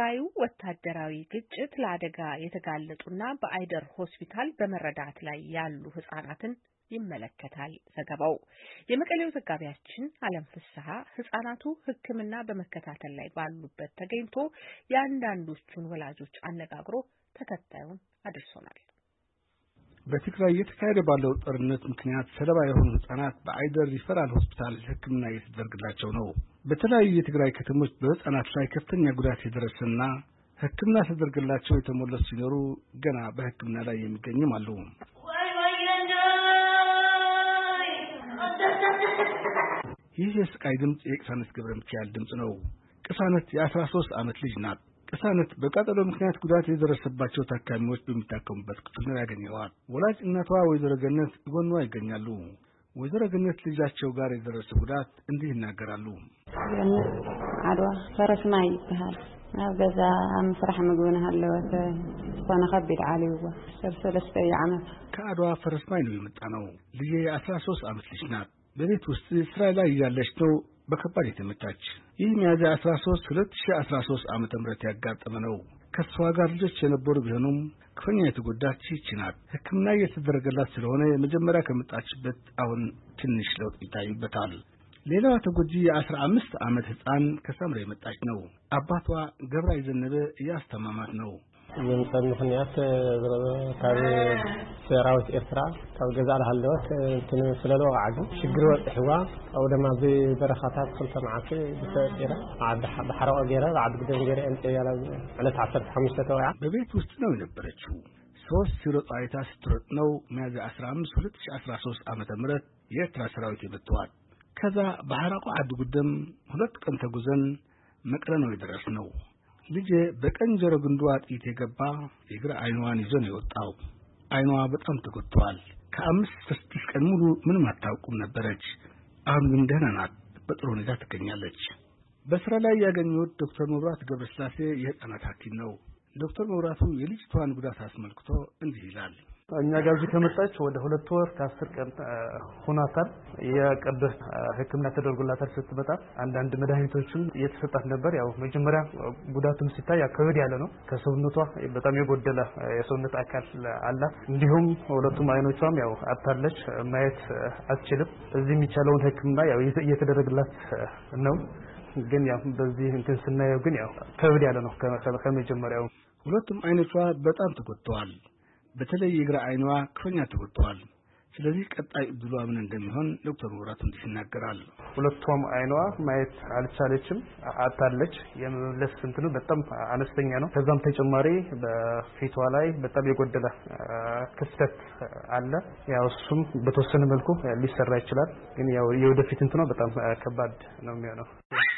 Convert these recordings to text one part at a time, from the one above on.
የትግራዩ ወታደራዊ ግጭት ለአደጋ የተጋለጡና በአይደር ሆስፒታል በመረዳት ላይ ያሉ ህጻናትን ይመለከታል። ዘገባው የመቀሌው ዘጋቢያችን አለም ፍስሐ ህጻናቱ ሕክምና በመከታተል ላይ ባሉበት ተገኝቶ የአንዳንዶቹን ወላጆች አነጋግሮ ተከታዩን አድርሶናል። በትግራይ የተካሄደ ባለው ጦርነት ምክንያት ሰለባ የሆኑ ህጻናት በአይደር ሪፈራል ሆስፒታል ሕክምና እየተደረገላቸው ነው። በተለያዩ የትግራይ ከተሞች በህጻናት ላይ ከፍተኛ ጉዳት የደረሰና ሕክምና ተደርገላቸው የተሞለሱ ሲኖሩ ገና በሕክምና ላይ የሚገኙም አሉ። ይህ የስቃይ ድምጽ የቅሳነት ገብረ ሚካኤል ድምጽ ነው። ቅሳነት የ13 ዓመት ልጅ ናት። ቅሳነት በቃጠሎ ምክንያት ጉዳት የደረሰባቸው ታካሚዎች በሚታከሙበት ክፍል ነው ያገኘዋት። ወላጅ እናቷ ወይዘሮ ገነት ጎኗ ይገኛሉ። ወይዘሮ ገነት ልጃቸው ጋር የደረሰ ጉዳት እንዲህ ይናገራሉ። አድዋ ፈረስማይ ይባላል። አበዛ አምስራህ ምግብና አለወተ ኮነ ከቢድ ዓሊው ሰለስተ ዓመት ከአድዋ ፈረስማይ ነው የመጣ ነው። ልጄ 13 ዓመት ልጅ ናት። በቤት ውስጥ ስራ ላይ ያለች ነው በከባድ የተመታች። ይህ ሚያዝያ 13 2013 ዓመተ ምህረት ያጋጠመ ነው። ከሷ ጋር ልጆች የነበሩ ቢሆኑም ክፉኛ የተጎዳች ይህች ናት። ሕክምና እየተደረገላት ስለሆነ መጀመሪያ ከመጣችበት አሁን ትንሽ ለውጥ ይታይበታል። ሌላዋ ተጎጂ የ15 ዓመት ህፃን ከሰምራ የመጣች ነው። አባቷ ገብራ ይዘነበ ያስተማማት ነው። የምሰል ምክንያት ካብ ሰራዊት ኤርትራ ካብ ገዛል ሃለወት ስለለው ዓዲ ሽግር ወጥሕዋ አው ደማ በበረኻታት ክልተ መዓልቲ ብተira በሐራው ገራ ዓዲ ግደን ገራ እንጠያላ ዕለት 15 ተወያ በቤት ውስጥ ነው የነበረችው። ሶስት ሲሮጥ አይታ ስትሮጥ ነው ሚያዝያ 15 2013 ዓመተ ምህረት የኤርትራ ሰራዊት የመጣው። ከዛ በሐራው ዓዲ ግደም 2 ቀን ተጉዘን መቀለ ነው የደረስነው። ልጄ በቀኝ ጆሮ ግንዷ ጥይት የገባ የግራ አይኗን ይዞ ነው የወጣው። አይኗ በጣም ተጎድቷል። ከ5-6 ቀን ሙሉ ምንም አታውቅም ነበረች። አሁን ግን ደህና ናት፣ በጥሩ ሁኔታ ትገኛለች። በስራ ላይ ያገኘሁት ዶክተር መብራት ገብረስላሴ የህፃናት ሐኪም ነው። ዶክተር መብራቱ የልጅቷን ጉዳት አስመልክቶ እንዲህ ይላል። እኛ ጋር ከመጣች ወደ 2 ወር ከ10 ቀን ሆኗታል። የቀዶ ሕክምና ተደርጎላታል። ስትመጣ አንዳንድ መድኃኒቶችም እየተሰጣት ነበር። ያው መጀመሪያ ጉዳቱም ሲታይ ከበድ ያለ ነው። ከሰውነቷ በጣም የጎደለ የሰውነት አካል አላት። እንዲሁም ሁለቱም አይኖቿም ያው አጣለች፣ ማየት አትችልም። እዚህ የሚቻለውን ሕክምና ያው እየተደረገላት ነው። ግን ያው በዚህ እንትን ስናየው ግን ያው ከበድ ያለ ነው ከመጀመሪያው። ሁለቱም አይኖቿ በጣም ተጎድተዋል። በተለይ የግራ አይኗ ክፉኛ ተጎድቷል። ስለዚህ ቀጣይ እድሏ ምን እንደሚሆን ዶክተር መብራቱ እንዲህ ይናገራል። ሁለቱም አይኗ ማየት አልቻለችም፣ አጣለች። የመለስ እንትኑ በጣም አነስተኛ ነው። ከዛም ተጨማሪ በፊቷ ላይ በጣም የጎደለ ክፍተት አለ። ያው እሱም በተወሰነ መልኩ ሊሰራ ይችላል። ግን ያው የወደፊት እንትኑ በጣም ከባድ ነው የሚሆነው።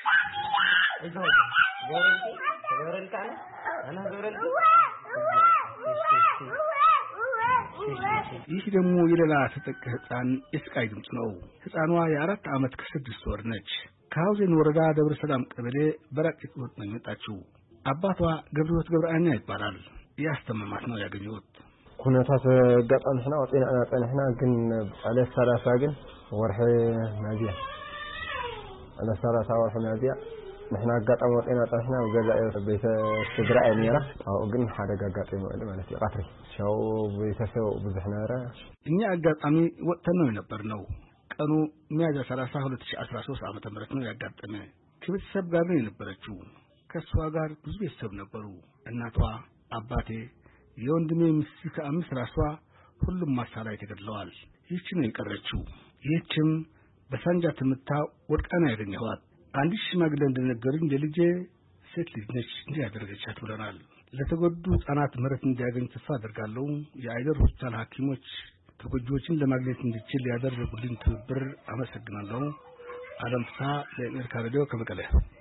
ይህ ደግሞ የሌላ ተጠቂ ህፃን የስቃይ ድምጽ ነው። ህፃኗ የ4 ዓመት ከ6 ወር ነች። ከሐውዜን ወረዳ ደብረ ሰላም ቀበሌ በራቂት ወጥ ነው የመጣችው። አባቷ ገብረህይወት ገብረአኛ ይባላል። ያስተማማት ነው ያገኘሁት። ኩነታት ገጣምና ወጤና ግን አለ 30 ግን ወርህ ማዚያ አለ 30 ወርህ ማዚያ نحن قطعنا وطينا طحنا وجزاء بيت استدراء ميرا أو قلنا حدا قاطعين مالتي قطري شو بيتسو بزحنا را إني أقطعني وقتنا ينبرناو كانوا 132 ዓመተ ምህረት ነው ያጋጠመ። ከቤተሰብ ጋር ነው የነበረችው። ከሷ ጋር ብዙ ቤተሰብ ነበሩ። እናቷ፣ አባቴ፣ የወንድሜ ሚስት ከ5 ራሷ ሁሉም ማሳላ ተገድለዋል። ይህች ነው የቀረችው። ይህችም በሳንጃ ተመታ ወድቃና ያገኘኋት። አንድ ሽማግሌ እንደነገሩኝ የልጄ ሴት ልጅ ነች እንዲህ ያደረገቻት ብለናል። ለተጎዱ ህፃናት ምህረት እንዲያገኝ ተስፋ አደርጋለሁ። የአይደር ሆስፒታል ሐኪሞች ተጎጂዎችን ለማግኘት እንዲችል ያደረጉልኝ ትብብር አመሰግናለሁ። አለም ፍስሐ ለአሜሪካ ሬዲዮ ከመቀለ